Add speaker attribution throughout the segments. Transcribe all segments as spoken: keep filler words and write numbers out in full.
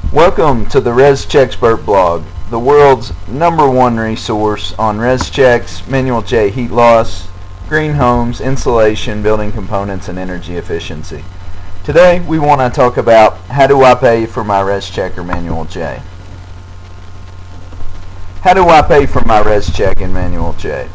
Speaker 1: Welcome to the ResCheckspert blog, the world's number one resource on ResChecks, Manual J heat loss, green homes, insulation, building components, and energy efficiency. Today we want to talk about how do I pay for my ResCheck or Manual J. How do I pay for my ResCheck and Manual J?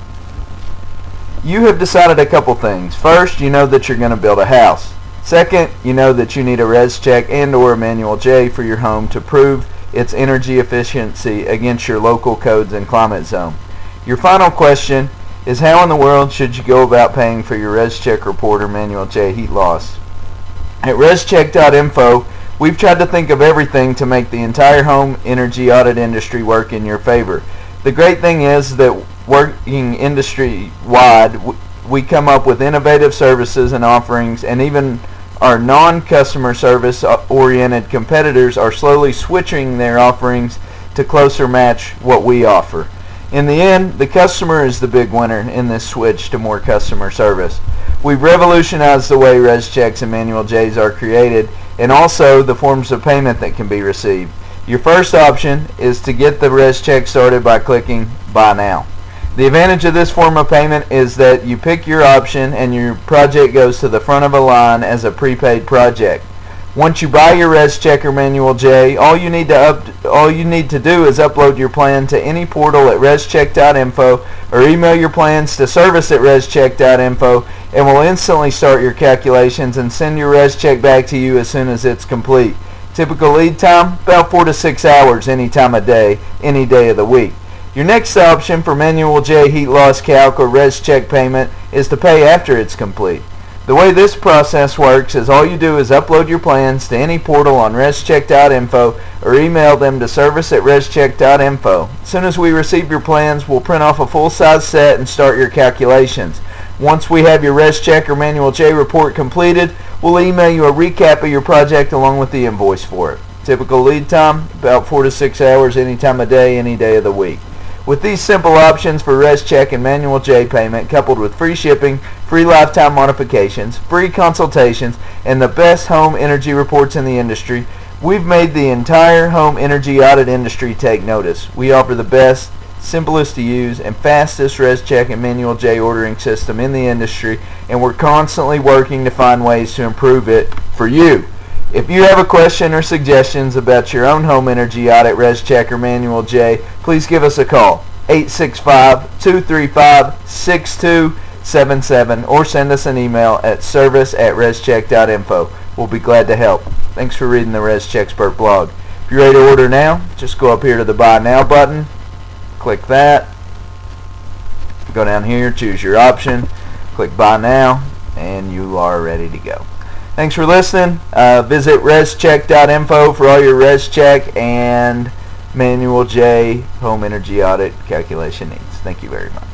Speaker 1: You have decided a couple things. First, you know that you're going to build a house. Second, you know that you need a ResCheck and or a Manual J for your home to prove its energy efficiency against your local codes and climate zone. Your final question is, how in the world should you go about paying for your ResCheck report or Manual J heat loss? At ResCheck dot info, we've tried to think of everything to make the entire home energy audit industry work in your favor. The great thing is that working industry-wide, we come up with innovative services and offerings, and even our non-customer service oriented competitors are slowly switching their offerings to closer match what we offer. In the end, the customer is the big winner in this switch to more customer service. We've revolutionized the way ResChecks and Manual J's are created, and also the forms of payment that can be received. Your first option is to get the ResCheck started by clicking Buy Now. The advantage of this form of payment is that you pick your option and your project goes to the front of a line as a prepaid project. Once you buy your ResCheck or Manual J, all you need to up, all you need to do is upload your plan to any portal at ResCheck dot info or email your plans to service at ResCheck dot info, and we'll instantly start your calculations and send your ResCheck back to you as soon as it's complete. Typical lead time, about four to six hours any time of day, any day of the week. Your next option for Manual J heat loss calc or ResCheck payment is to pay after it's complete. The way this process works is all you do is upload your plans to any portal on ResCheck dot info or email them to service at ResCheck dot info. As soon as we receive your plans, we'll print off a full-size set and start your calculations. Once we have your ResCheck or Manual J report completed, we'll email you a recap of your project along with the invoice for it. Typical lead time, about four to six hours any time of day, any day of the week. With these simple options for ResCheck and Manual J payment, coupled with free shipping, free lifetime modifications, free consultations, and the best home energy reports in the industry, we've made the entire home energy audit industry take notice. We offer the best, simplest to use, and fastest ResCheck and Manual J ordering system in the industry, and we're constantly working to find ways to improve it for you. If you have a question or suggestions about your own home energy audit, ResCheck, or Manual J, please give us a call, eight six five, two three five, six two seven seven, or send us an email at service at ResCheck dot info. We'll be glad to help. Thanks for reading the ResCheckspert blog. If you're ready to order now, just go up here to the Buy Now button, click that, go down here, choose your option, click Buy Now, and you are ready to go. Thanks for listening. Uh, visit ResCheck dot info for all your ResCheck and Manual J home energy audit calculation needs. Thank you very much.